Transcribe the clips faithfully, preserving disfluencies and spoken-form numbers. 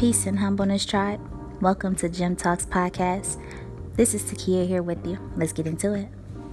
Peace and humbleness, tribe. Welcome to Gem Talks Podcast. This is Takia here with you. Let's get into it.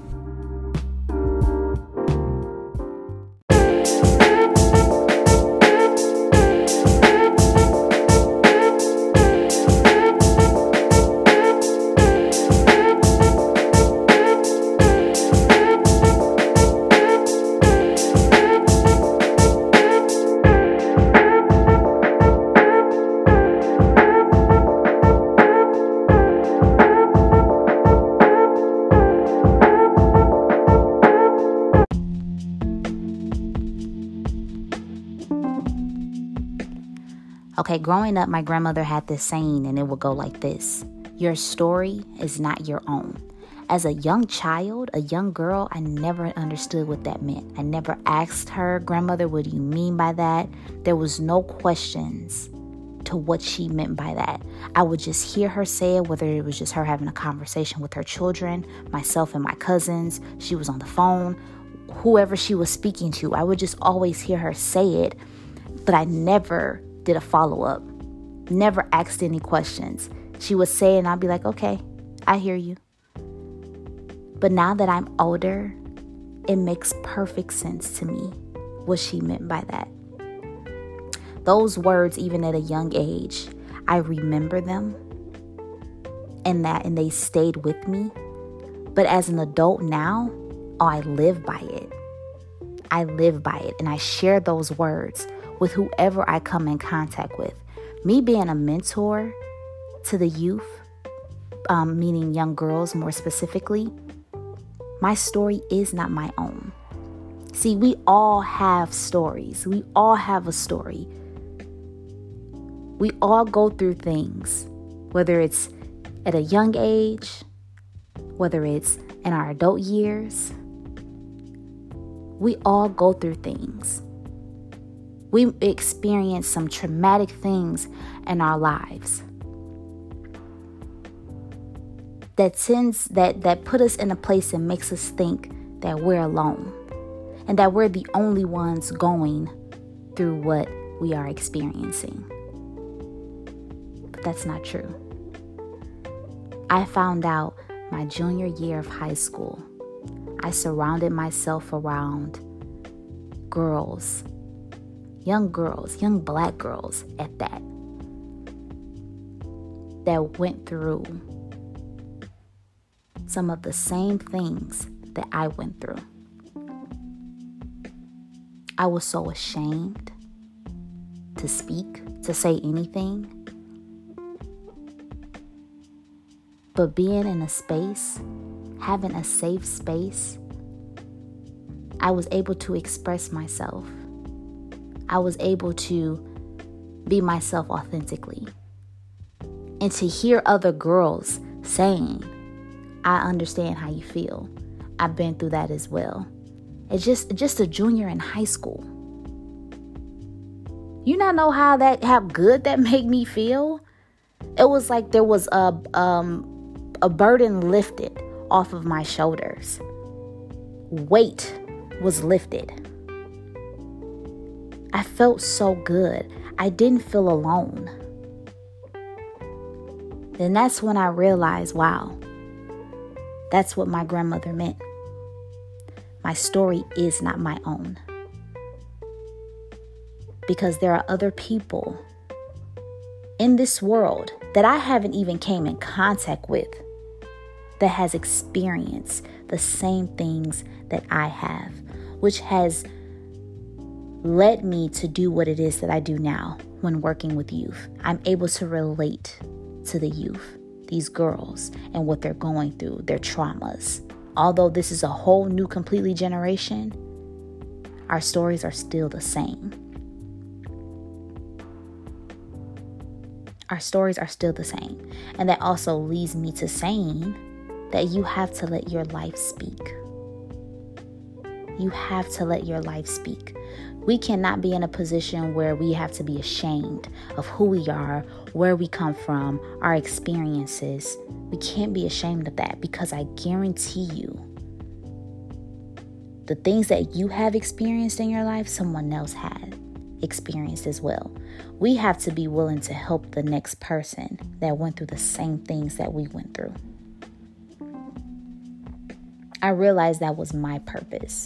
Okay, growing up, my grandmother had this saying, and it would go like this: your story is not your own. As a young child, a young girl, I never understood what that meant. I never asked her, "Grandmother, what do you mean by that?" There was no questions to what she meant by that. I would just hear her say it, whether it was just her having a conversation with her children, myself and my cousins, she was on the phone, whoever she was speaking to, I would just always hear her say it, but I never did a follow-up, never asked any questions. She would say it and I'd be like, okay, I hear you. But now that I'm older, it makes perfect sense to me what she meant by that. Those words, even at a young age, I remember them and that, and they stayed with me. But as an adult now, oh, I live by it. I live by it, and I share those words with whoever I come in contact with. Me being a mentor to the youth, um, meaning young girls more specifically, my story is not my own. See, we all have stories. We all have a story. We all go through things, whether it's at a young age, whether it's in our adult years. We all go through things. We experience some traumatic things in our lives that tends that that put us in a place and makes us think that we're alone and that we're the only ones going through what we are experiencing. But that's not true. I found out my junior year of high school. I surrounded myself around girls. Young girls, young black girls at that, that went through some of the same things that I went through. I was so ashamed to speak, to say anything. But being in a space, having a safe space, I was able to express myself. I was able to be myself authentically. And to hear other girls saying, I understand how you feel. I've been through that as well. It's just, just a junior in high school. You not know how that, how good that made me feel? It was like there was a, um, a burden lifted off of my shoulders. Weight was lifted. I felt so good. I didn't feel alone. Then that's when I realized, wow, that's what my grandmother meant. My story is not my own. Because there are other people in this world that I haven't even came in contact with that has experienced the same things that I have, which has led me to do what it is that I do now when working with youth. I'm able to relate to the youth, these girls, and what they're going through, their traumas. Although this is a whole new, completely generation, our stories are still the same. Our stories are still the same. And that also leads me to saying that you have to let your life speak. You have to let your life speak. We cannot be in a position where we have to be ashamed of who we are, where we come from, our experiences. We can't be ashamed of that, because I guarantee you, the things that you have experienced in your life, someone else had. experienced as well. We have to be willing to help the next person that went through the same things that we went through. I realized that was my purpose.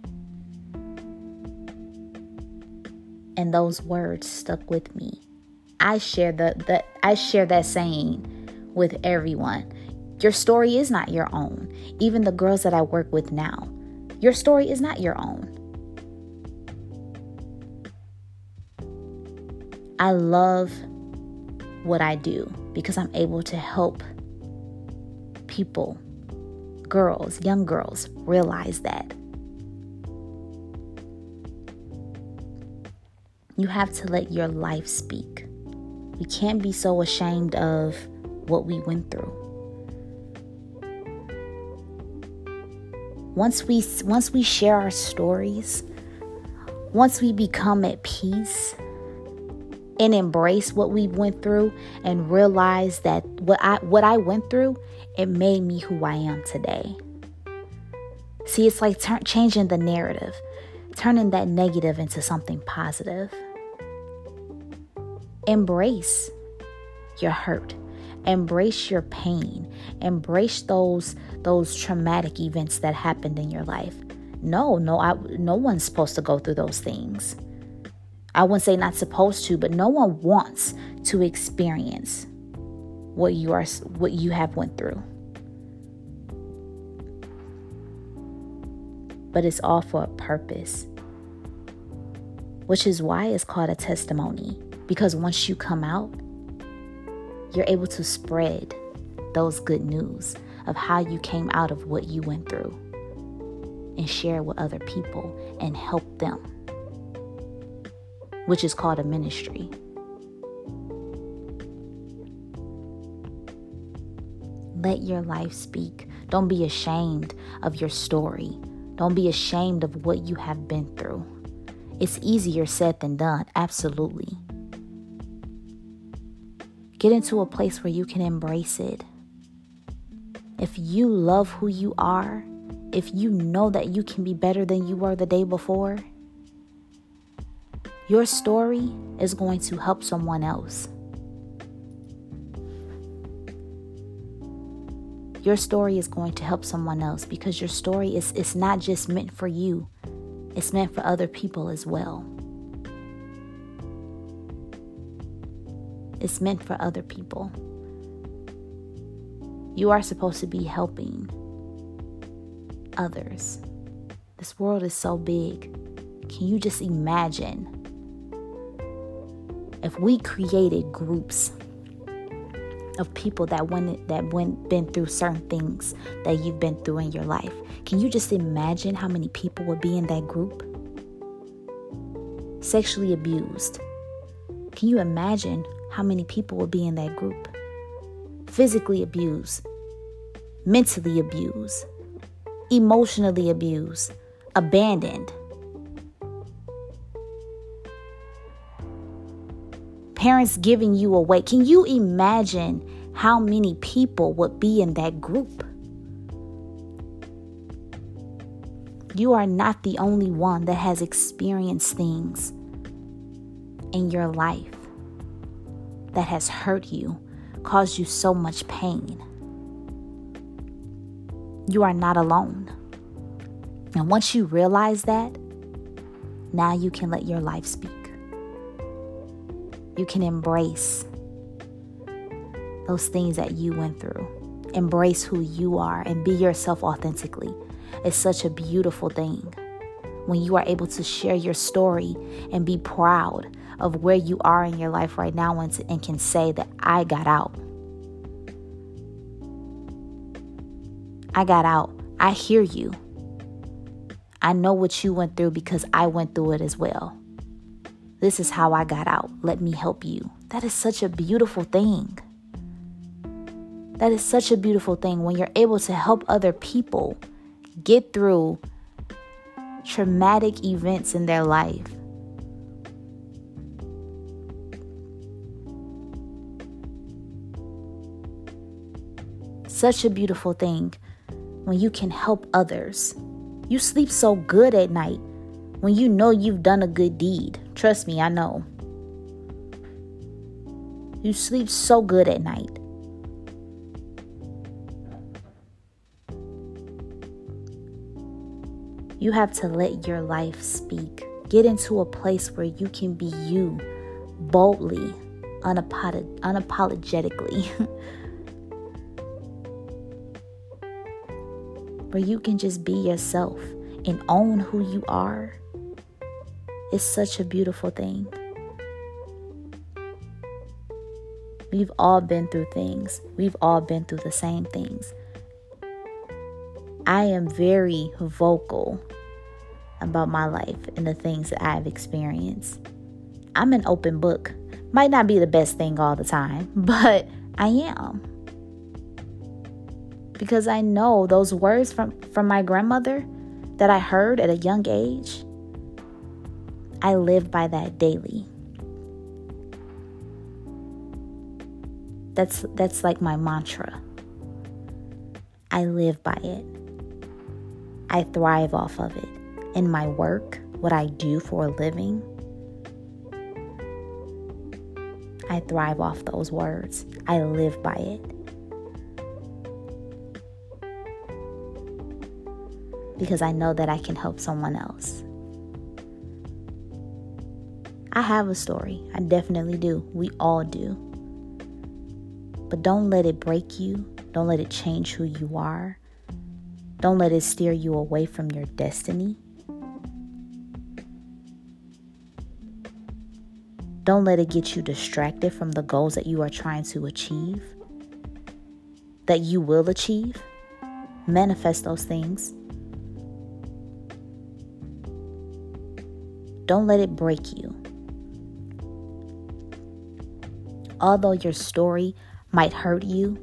And those words stuck with me. I share the, the I share that saying with everyone. Your story is not your own. Even the girls that I work with now, your story is not your own. I love what I do because I'm able to help people, girls, young girls, realize that. You have to let your life speak. We can't be so ashamed of what we went through. Once we once we share our stories, once we become at peace and embrace what we went through and realize that what I what I went through, it made me who I am today. See, it's like turn, changing the narrative, turning that negative into something positive. Embrace your hurt. Embrace your pain. Embrace those those traumatic events that happened in your life. No, no, I, no one's supposed to go through those things. I wouldn't say not supposed to, but no one wants to experience what you are, what you have went through. But it's all for a purpose, which is why it's called a testimony. Because once you come out, you're able to spread those good news of how you came out of what you went through and share with other people and help them, which is called a ministry. Let your life speak. Don't be ashamed of your story. Don't be ashamed of what you have been through. It's easier said than done, absolutely. Get into a place where you can embrace it. If you love who you are, if you know that you can be better than you were the day before, your story is going to help someone else. Your story is going to help someone else because your story is it's not just meant for you. It's meant for other people as well. It's meant for other people. You are supposed to be helping others. This world is so big. Can you just imagine if we created groups of people that went that went been through certain things that you've been through in your life? Can you just imagine how many people would be in that group? Sexually abused. Can you imagine how many people would be in that group? Physically abused, mentally abused, emotionally abused, abandoned. Parents giving you away. Can you imagine how many people would be in that group? You are not the only one that has experienced things in your life that has hurt you, caused you so much pain. You are not alone. And once you realize that, now you can let your life speak. You can embrace those things that you went through. Embrace who you are and be yourself authentically. It's such a beautiful thing when you are able to share your story and be proud of where you are in your life right now and, to, and can say that I got out. I got out. I hear you. I know what you went through because I went through it as well. This is how I got out. Let me help you. That is such a beautiful thing. That is such a beautiful thing when you're able to help other people get through traumatic events in their life. Such a beautiful thing when you can help others. You sleep so good at night when you know you've done a good deed. Trust me, I know. You sleep so good at night. You have to let your life speak. Get into a place where you can be you, boldly, unapolog- unapologetically. Where you can just be yourself and own who you are. It's such a beautiful thing. We've all been through things. We've all been through the same things. I am very vocal about my life and the things that I've experienced. I'm an open book. Might not be the best thing all the time, but I am. Because I know those words from, from my grandmother that I heard at a young age, I live by that daily. That's that's like my mantra. I live by it. I thrive off of it. In my work, what I do for a living, I thrive off those words. I live by it. Because I know that I can help someone else. I have a story. I definitely do. We all do. But don't let it break you. Don't let it change who you are. Don't let it steer you away from your destiny. Don't let it get you distracted from the goals that you are trying to achieve, that you will achieve. Manifest those things. Don't let it break you. Although your story might hurt you,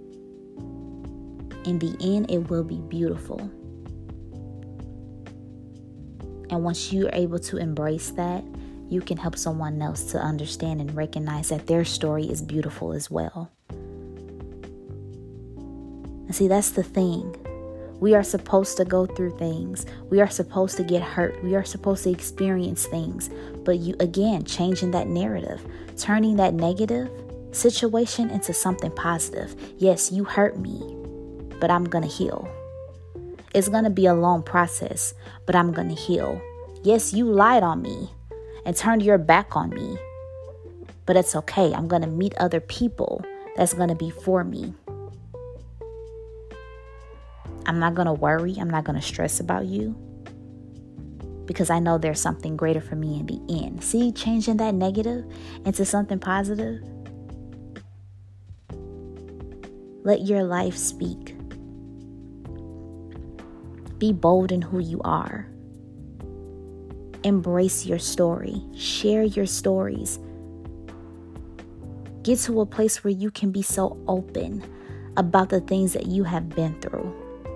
in the end, it will be beautiful. And once you're able to embrace that, you can help someone else to understand and recognize that their story is beautiful as well. And see, that's the thing. We are supposed to go through things. We are supposed to get hurt. We are supposed to experience things. But you, again, changing that narrative, turning that negative situation into something positive. Yes, you hurt me, but I'm going to heal. It's going to be a long process, but I'm going to heal. Yes, you lied on me and turned your back on me, but it's okay. I'm going to meet other people that's going to be for me. I'm not going to worry. I'm not going to stress about you because I know there's something greater for me in the end. See, changing that negative into something positive. Let your life speak. Be bold in who you are. Embrace your story. Share your stories. Get to a place where you can be so open about the things that you have been through.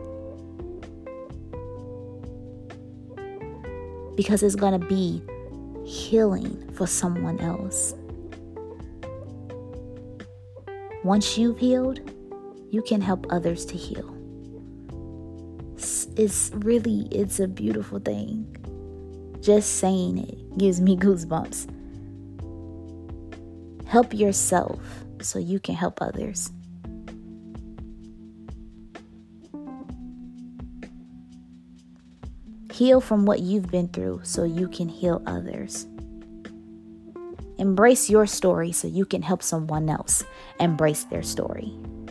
Because it's going to be healing for someone else. Once you've healed, you can help others to heal. It's really, it's a beautiful thing. Just saying it gives me goosebumps. Help yourself so you can help others. Heal from what you've been through so you can heal others. Embrace your story so you can help someone else embrace their story.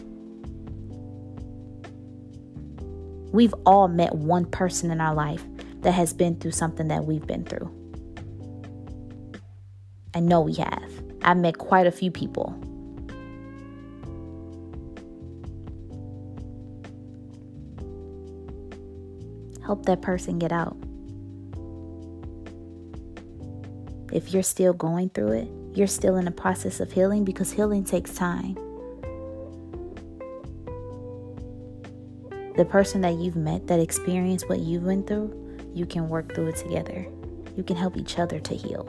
We've all met one person in our life that has been through something that we've been through. I know we have. I've met quite a few people. Help that person get out. If you're still going through it, you're still in the process of healing because healing takes time. The person that you've met that experienced what you went through, you can work through it together. You can help each other to heal.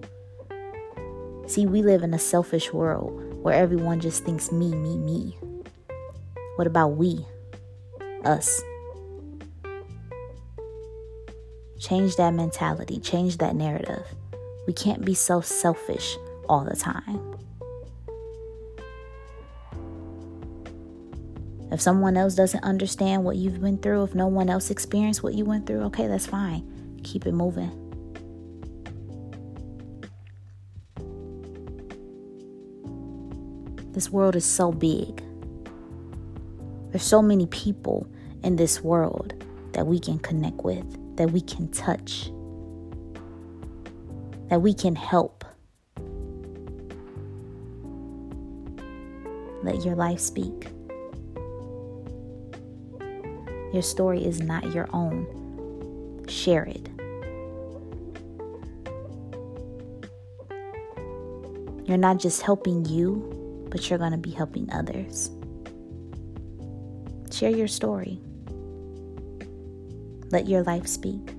See, we live in a selfish world where everyone just thinks me, me, me. What about we? Us. Change that mentality. Change that narrative. We can't be so selfish all the time. If someone else doesn't understand what you've been through, if no one else experienced what you went through, okay, that's fine. Keep it moving. This world is so big. There's so many people in this world that we can connect with, that we can touch, that we can help. Let your life speak. Your story is not your own. Share it. You're not just helping you, but you're going to be helping others. Share your story. Let your life speak.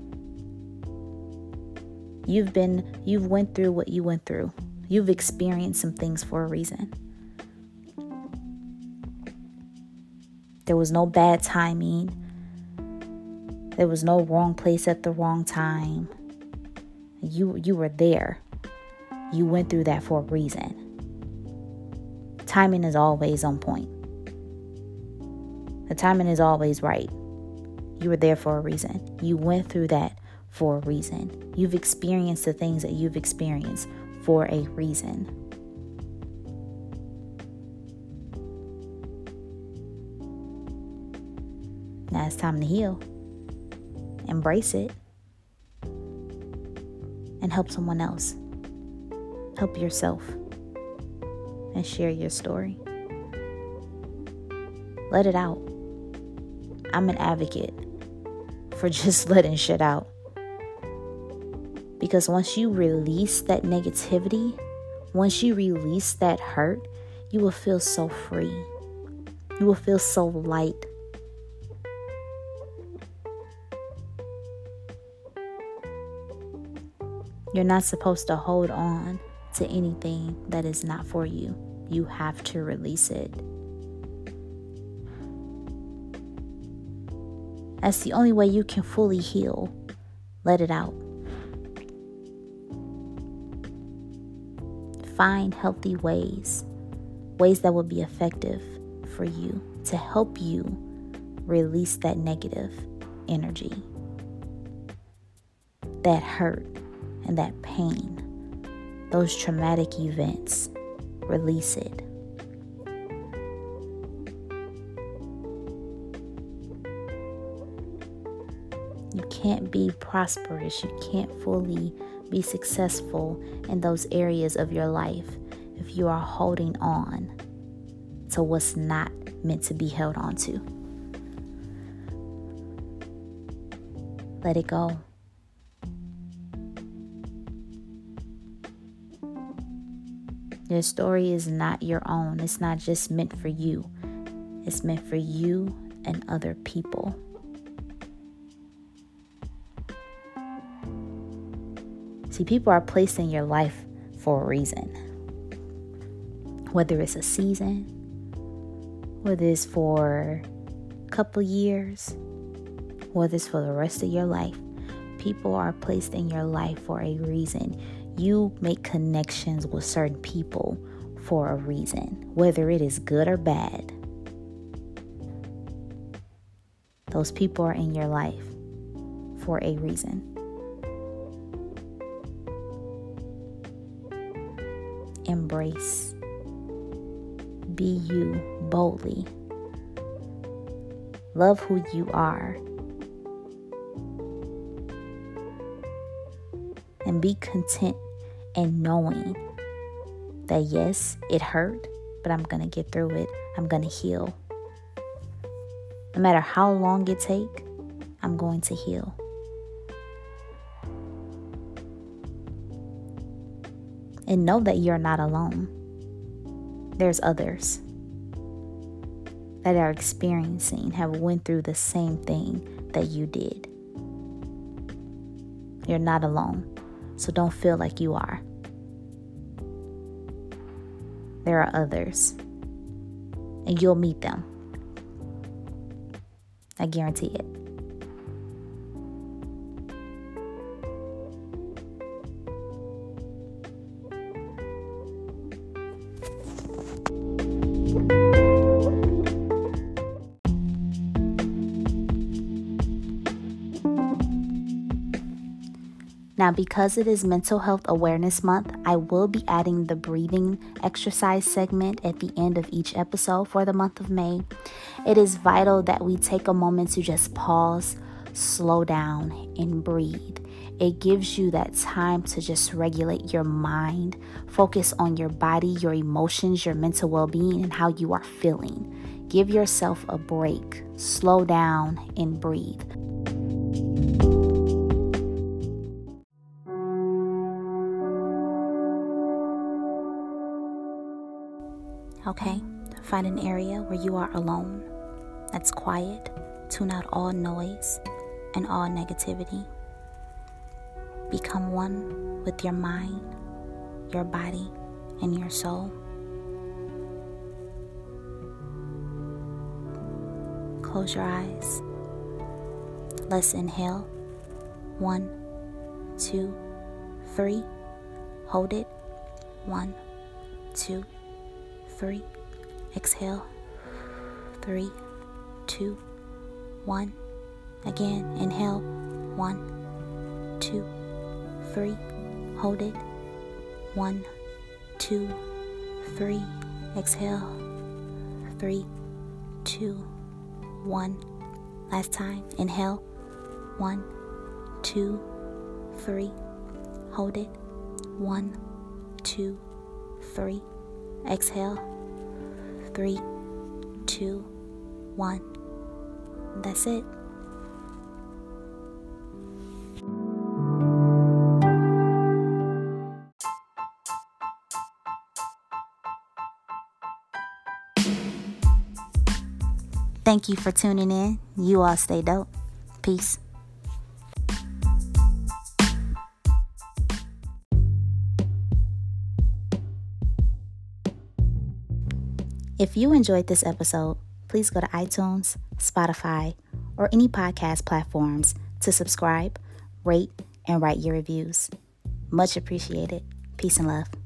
You've been, you've went through what you went through. You've experienced some things for a reason. There was no bad timing. There was no wrong place at the wrong time. You, you were there. You went through that for a reason. Timing is always on point. The timing is always right. You were there for a reason. You went through that for a reason. You've experienced the things that you've experienced for a reason. Now it's time to heal. Embrace it. And help someone else. Help yourself. And share your story. Let it out. I'm an advocate for just letting shit out. Because once you release that negativity, once you release that hurt, you will feel so free. You will feel so light. You're not supposed to hold on to anything that is not for you. You have to release it. That's the only way you can fully heal. Let it out. Find healthy ways, ways that will be effective for you to help you release that negative energy, that hurt and that pain, those traumatic events. Release it. You can't be prosperous. You can't fully be successful in those areas of your life if you are holding on to what's not meant to be held on to. Let it go. Your story is not your own. It's not just meant for you. It's meant for you and other people. See, people are placed in your life for a reason. Whether it's a season, whether it's for a couple years, whether it's for the rest of your life, people are placed in your life for a reason. You make connections with certain people for a reason, whether it is good or bad. Those people are in your life for a reason. Embrace. Be you boldly. Love who you are. And be content in knowing that yes, it hurt, but I'm going to get through it. I'm going to heal. No matter how long it takes, I'm going to heal. And know that you're not alone. There's others that are experiencing, have went through the same thing that you did. You're not alone. So don't feel like you are. There are others. And you'll meet them. I guarantee it. Now, because it is Mental Health Awareness Month, I will be adding the breathing exercise segment at the end of each episode for the month of May. It is vital that we take a moment to just pause, slow down, and breathe. It gives you that time to just regulate your mind, focus on your body, your emotions, your mental well-being, and how you are feeling. Give yourself a break, slow down, and breathe. Okay, find an area where you are alone, that's quiet. Tune out all noise and all negativity. Become one with your mind, your body, and your soul. Close your eyes. Let's inhale. One, two, three. Hold it. One, two, three. Exhale. Three, two, one. Again, inhale. One, two, three. Hold it. One, two, three. Exhale. Three, two, one. Last time. Inhale. One, two, three. Hold it. One, two, three. Exhale. Three, two, one. That's it. Thank you for tuning in. You all stay dope. Peace. If you enjoyed this episode, please go to iTunes, Spotify, or any podcast platforms to subscribe, rate, and write your reviews. Much appreciated. Peace and love.